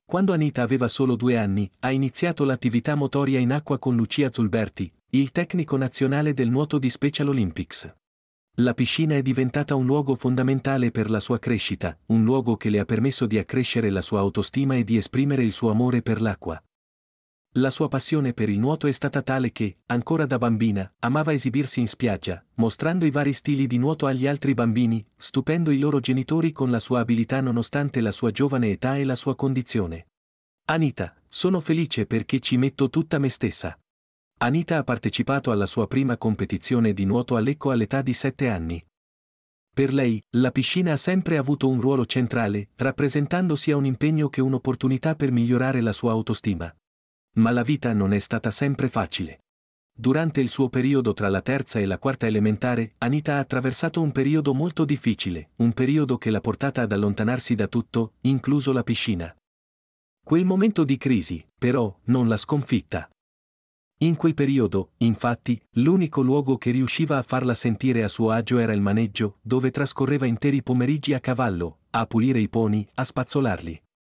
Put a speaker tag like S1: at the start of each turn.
S1: Quando Anita aveva solo 2 anni, ha iniziato l'attività motoria in acqua con Lucia Zulberti, il tecnico nazionale del nuoto di Special Olympics. La piscina è diventata un luogo fondamentale per la sua crescita, un luogo che le ha permesso di accrescere la sua autostima e di esprimere il suo amore per l'acqua. La sua passione per il nuoto è stata tale che, ancora da bambina, amava esibirsi in spiaggia, mostrando i vari stili di nuoto agli altri bambini, stupendo i loro genitori con la sua abilità nonostante la sua giovane età e la sua condizione. Anita, sono felice perché ci metto tutta me stessa. Anita ha partecipato alla sua prima competizione di nuoto a Lecco all'età di 7 anni. Per lei, la piscina ha sempre avuto un ruolo centrale, rappresentando sia un impegno che un'opportunità per migliorare la sua autostima. Ma la vita non è stata sempre facile. Durante il suo periodo tra la terza e la quarta elementare, Anita ha attraversato un periodo molto difficile, un periodo che l'ha portata ad allontanarsi da tutto, incluso la piscina. Quel momento di crisi, però, non l'ha sconfitta. In quel periodo, infatti, l'unico luogo che riusciva a farla sentire a suo agio era il maneggio, dove trascorreva interi pomeriggi a cavallo, a pulire i poni, a spazzolarli.